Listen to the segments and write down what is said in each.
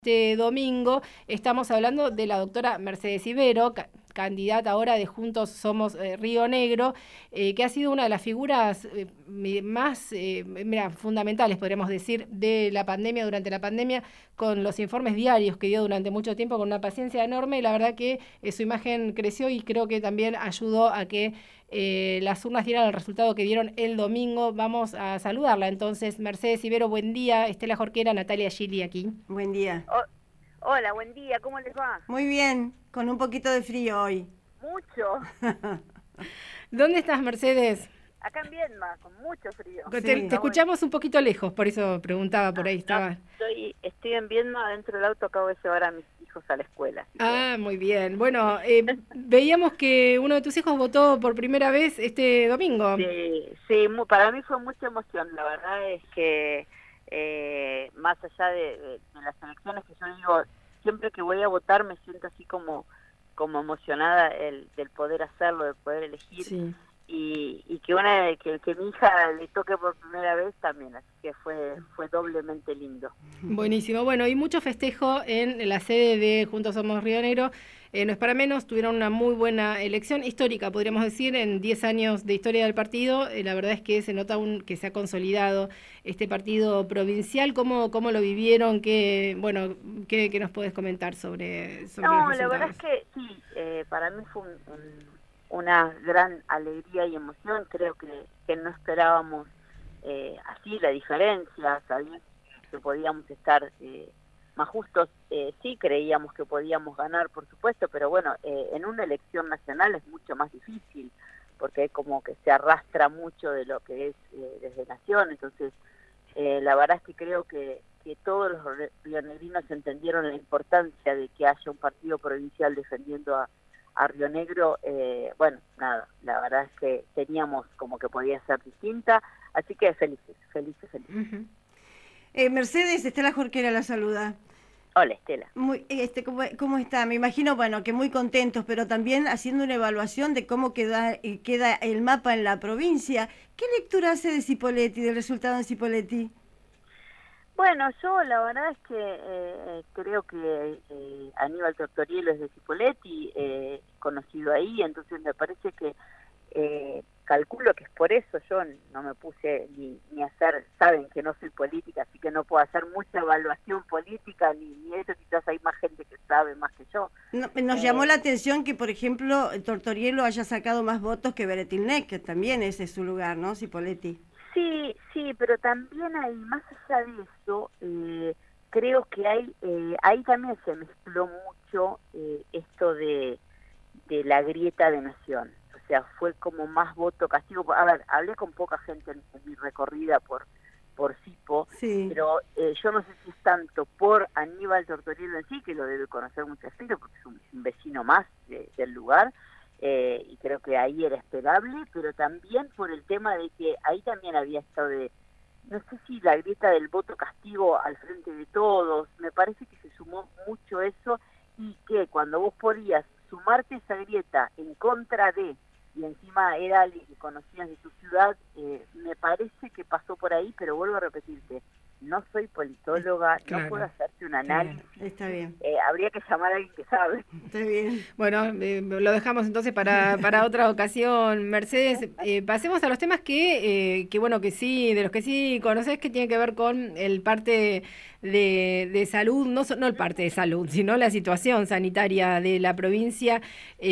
Este domingo estamos hablando de la doctora Mercedes Ibero, candidata ahora de Juntos Somos Río Negro, que ha sido una de las figuras más fundamentales, podríamos decir, de la pandemia, durante la pandemia, con los informes diarios que dio durante mucho tiempo, con una paciencia enorme, y la verdad que su imagen creció y creo que también ayudó a que las urnas dieran el resultado que dieron el domingo. Vamos a saludarla entonces. Mercedes Ibero, buen día. Estela Jorquera, Natalia Gili aquí. Buen día. Hola, buen día, ¿cómo les va? Muy bien, con un poquito de frío hoy. Mucho. ¿Dónde estás, Mercedes? Acá en Viedma, con mucho frío. Te escuchamos un poquito lejos, por eso preguntaba, por ahí estaba. Estoy en Viedma, dentro del auto acabo de llevar a mis hijos a la escuela. Muy bien. Bueno, veíamos que uno de tus hijos votó por primera vez este domingo. Sí, para mí fue mucha emoción. La verdad es que más allá de las elecciones, que yo digo, siempre que voy a votar me siento así como emocionada del poder hacerlo, del poder elegir. Sí. Y que mi hija le toque por primera vez también, así que fue doblemente lindo. Buenísimo. Bueno, y mucho festejo en la sede de Juntos Somos Río Negro. No es para menos, tuvieron una muy buena elección histórica, podríamos decir, en 10 años de historia del partido. La verdad es que se nota que se ha consolidado este partido provincial. ¿Cómo lo vivieron? ¿Qué nos puedes comentar sobre los resultados? La verdad es que sí, para mí fue una gran alegría y emoción. Creo que no esperábamos así la diferencia, sabíamos que podíamos estar más justos, sí creíamos que podíamos ganar, por supuesto, pero bueno, en una elección nacional es mucho más difícil, porque es como que se arrastra mucho de lo que es desde Nación. Entonces la verdad es que creo que todos los rionegrinos entendieron la importancia de que haya un partido provincial defendiendo a Río Negro. La verdad es que teníamos como que podía ser distinta, así que felices. Uh-huh. Mercedes, Estela Jorquera la saluda. Hola, Estela. ¿Cómo está? Me imagino, que muy contentos, pero también haciendo una evaluación de cómo queda el mapa en la provincia. ¿Qué lectura hace de Cipolletti, del resultado en Cipolletti? Bueno, yo la verdad es que creo que Aníbal Tortorielo es de Cipolletti, conocido ahí, entonces me parece que calculo que es por eso. Yo no me puse ni a hacer, saben que no soy política, así que no puedo hacer mucha evaluación política, ni eso. Quizás hay más gente que sabe más que yo. Nos llamó la atención que, por ejemplo, Tortorielo haya sacado más votos que Beretilnec, que también ese es su lugar, ¿no? Cipolletti. Sí, pero también hay, más allá de eso, creo que ahí también se mezcló mucho esto de la grieta de Nación. O sea, fue como más voto castigo. A ver, hablé con poca gente en mi recorrida por Cipo, sí. Pero yo no sé si es tanto por Aníbal Tortorielo en sí, que lo debe conocer mucha gente, porque es un vecino más del lugar, y creo que ahí era esperable, pero también por el tema de que ahí también había estado no sé si la grieta del voto castigo al frente de todos. Me parece que se sumó mucho eso, y que cuando vos podías sumarte esa grieta en contra de, y encima era alguien que conocías de tu ciudad, me parece que pasó por ahí. Pero vuelvo a repetirte, no soy politóloga, claro, no puedo hacerte un análisis. Está bien. Habría que llamar a alguien que sabe. Está bien. Bueno, lo dejamos entonces para otra ocasión. Mercedes, pasemos a los temas que sí, de los que sí conocés, que tiene que ver con el parte de salud, no el parte de salud, sino la situación sanitaria de la provincia.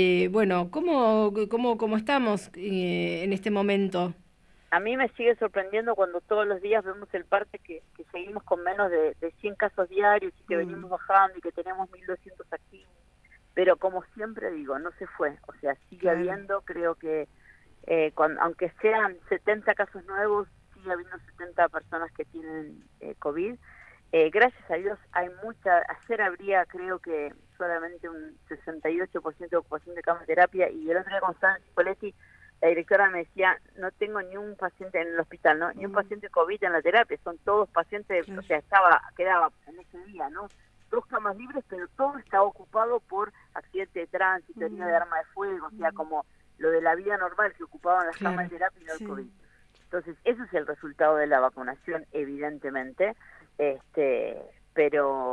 ¿Cómo estamos en este momento? A mí me sigue sorprendiendo cuando todos los días vemos el parte que seguimos con menos de 100 casos diarios, y que venimos bajando, y que tenemos 1.200 activos. Pero como siempre digo, no se fue. O sea, sigue habiendo, creo que aunque sean 70 casos nuevos, sigue habiendo 70 personas que tienen COVID. Gracias a Dios hay mucha. Ayer habría, creo que solamente un 68% de ocupación de cama de terapia, y el otro día con Cipolletti, la directora me decía, no tengo ni un paciente en el hospital, ¿no? Ni un paciente COVID en la terapia, son todos pacientes, o sea, quedaba en ese día, ¿no? 2 camas libres, pero todo estaba ocupado por accidente de tránsito, herida de arma de fuego, o sea, como lo de la vida normal que ocupaban las camas de terapia y no el COVID. Entonces, eso es el resultado de la vacunación, evidentemente, pero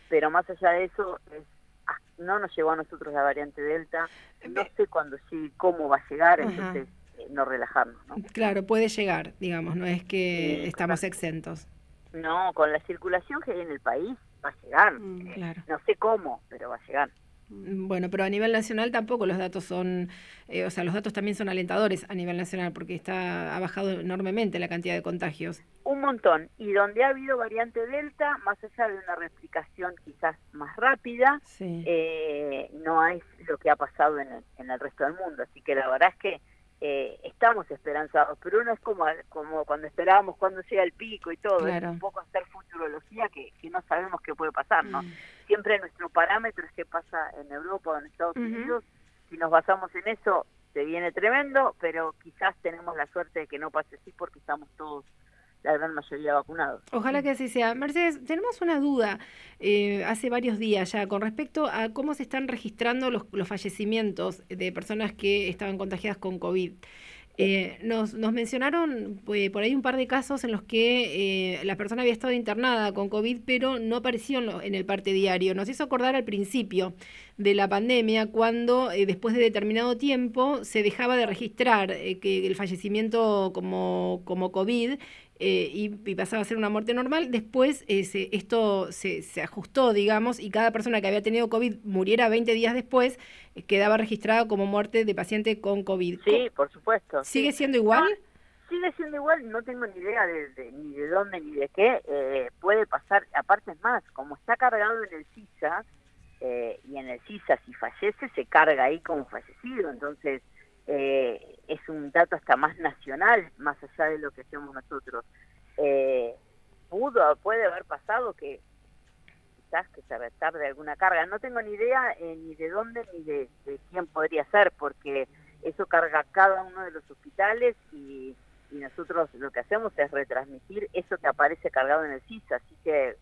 pero más allá de eso, no nos llegó a nosotros la variante Delta, no sé cuándo sí, cómo va a llegar, entonces no relajarnos, ¿no? Claro, puede llegar, digamos, no es que Sí, estamos claro. exentos. No, con la circulación que hay en el país va a llegar, Claro. no sé cómo, pero va a llegar. Bueno, pero a nivel nacional tampoco los datos son, o sea, los datos también son alentadores a nivel nacional porque ha bajado enormemente la cantidad de contagios. Un montón, y donde ha habido variante Delta, más allá de una replicación quizás más rápida, Sí. no es lo que ha pasado en el resto del mundo, así que la verdad es que estamos esperanzados, pero uno es como cuando esperábamos cuando llega el pico y todo, Claro. es un poco hacer futurología que no sabemos qué puede pasar, ¿no? Siempre nuestro parámetro es qué pasa en Europa o en Estados Unidos, si nos basamos en eso se viene tremendo, pero quizás tenemos la suerte de que no pase así porque estamos todos, la gran mayoría, vacunados. Ojalá que así sea. Mercedes, tenemos una duda hace varios días ya con respecto a cómo se están registrando los fallecimientos de personas que estaban contagiadas con COVID. Nos mencionaron por ahí un par de casos en los que la persona había estado internada con COVID, pero no apareció en el parte diario. Nos hizo acordar al principio de la pandemia, cuando después de determinado tiempo se dejaba de registrar que el fallecimiento como COVID y pasaba a ser una muerte normal. Después esto se ajustó, digamos, y cada persona que había tenido COVID muriera 20 días después, quedaba registrada como muerte de paciente con COVID. Sí, por supuesto. ¿Sigue siendo igual? No, sigue siendo igual, no tengo ni idea ni de dónde ni de qué. Puede pasar, aparte es más, como está cargado en el CISA, y en el CISA si fallece se carga ahí como fallecido, entonces es un dato hasta más nacional, más allá de lo que hacemos nosotros. Puede haber pasado que quizás que se retarde alguna carga, no tengo ni idea ni de dónde ni de quién podría ser, porque eso carga cada uno de los hospitales y nosotros lo que hacemos es retransmitir eso que aparece cargado en el CISA, así que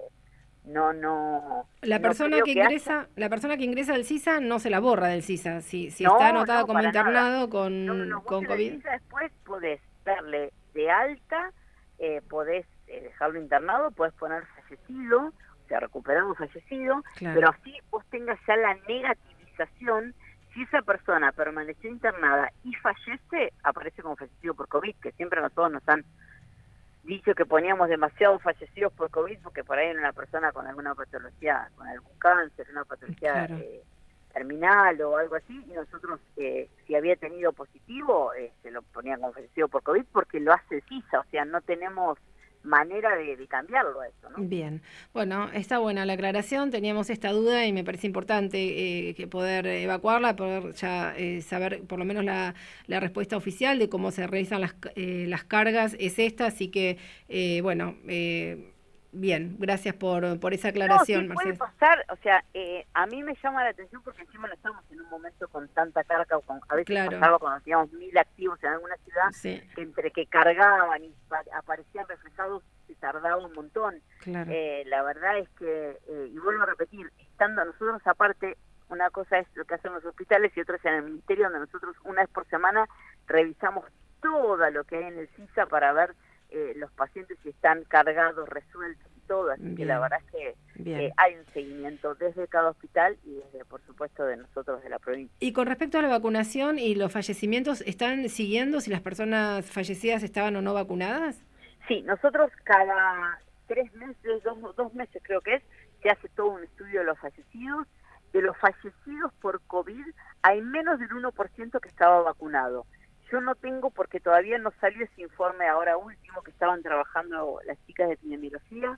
la persona que ingresa al CISA no se la borra del CISA, si está anotada como internado con COVID. CISA después podés darle de alta, podés dejarlo internado, podés poner fallecido, o sea, recuperado fallecido, claro. Pero así vos tengas ya la negativización. Si esa persona permaneció internada y fallece, aparece como fallecido por COVID, que siempre nosotros nos han dicho que poníamos demasiados fallecidos por COVID, porque por ahí era una persona con alguna patología, con algún cáncer, una patología terminal o algo así, y nosotros, si había tenido positivo, se lo ponían como fallecido por COVID, porque lo hace CISA, o sea, no tenemos manera de cambiarlo a eso, ¿no? Bien, bueno, está buena la aclaración, teníamos esta duda y me parece importante que poder evacuarla, poder ya saber por lo menos la respuesta oficial de cómo se realizan las cargas es esta, así que bueno, bien, gracias por esa aclaración, no, sí, Mercedes. puede pasar, o sea, a mí me llama la atención porque encima no estamos en un momento con tanta carga, a veces pasaba cuando teníamos 1000 activos en alguna ciudad, sí. Que entre que cargaban y aparecían reflejados se tardaba un montón. Claro. La verdad es que, y vuelvo a repetir, estando nosotros aparte, una cosa es lo que hacen los hospitales y otra es en el ministerio, donde nosotros una vez por semana revisamos todo lo que hay en el CISA para ver los pacientes si están cargados, resueltos y todo, así que la verdad es que hay un seguimiento desde cada hospital y desde, por supuesto, de nosotros de la provincia. Y con respecto a la vacunación y los fallecimientos, ¿están siguiendo si las personas fallecidas estaban o no vacunadas? Sí, nosotros cada 3 meses, 2 meses creo que es, se hace todo un estudio de los fallecidos. De los fallecidos por COVID hay menos del 1% que estaba vacunado. Yo no tengo, porque todavía no salió ese informe ahora último que estaban trabajando las chicas de epidemiología.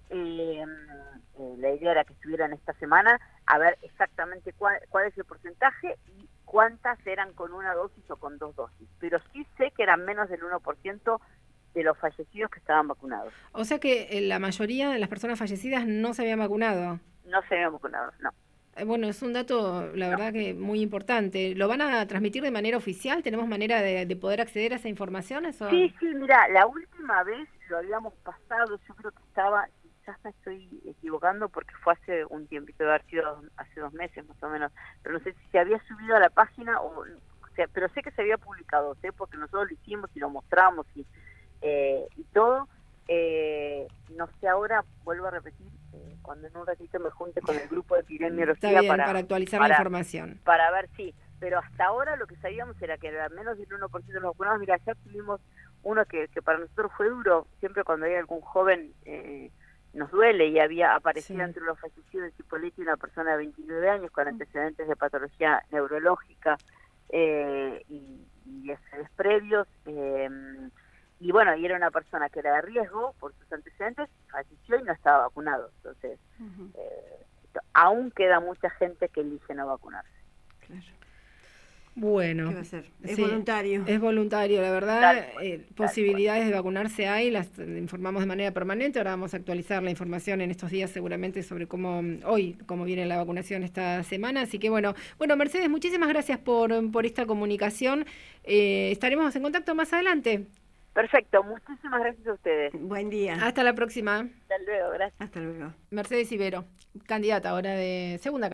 La idea era que estuvieran esta semana a ver exactamente cuál es el porcentaje y cuántas eran con una dosis o con 2 dosis. Pero sí sé que eran menos del 1% de los fallecidos que estaban vacunados. O sea que la mayoría de las personas fallecidas no se habían vacunado. No se habían vacunado, no. Bueno, es un dato, la verdad que muy importante. ¿Lo van a transmitir de manera oficial? ¿Tenemos manera de poder acceder a esa información? ¿Eso? Sí, mira, la última vez lo habíamos pasado, yo creo que estaba, quizás me estoy equivocando porque fue hace un tiempito, debe haber sido hace 2 meses más o menos, pero no sé si se había subido a la página o sea, pero sé que se había publicado, porque nosotros lo hicimos y lo mostramos y todo. No sé, ahora vuelvo a repetir, cuando en un ratito me junte con el grupo de epidemiología Está bien, para actualizar la información. Para ver si, pero hasta ahora lo que sabíamos era que era menos del 1% de los vacunados. Mira, ya tuvimos uno que para nosotros fue duro, siempre cuando hay algún joven nos duele, y aparecía entre los fallecidos en Cipolletti una persona de 29 años con antecedentes de patología neurológica y estrés previos, y bueno, y era una persona que era de riesgo por sus antecedentes, falleció y no estaba vacunado. Entonces, aún queda mucha gente que elige no vacunarse. Claro. Bueno, ¿qué va a hacer? Es voluntario. Es voluntario, la verdad. Posibilidades de vacunarse hay, las informamos de manera permanente. Ahora vamos a actualizar la información en estos días seguramente sobre cómo viene la vacunación esta semana. Así que bueno, Mercedes, muchísimas gracias por esta comunicación. Estaremos en contacto más adelante. Perfecto, muchísimas gracias a ustedes. Buen día. Hasta la próxima. Hasta luego, gracias. Hasta luego. Mercedes Ibero, candidata ahora de segunda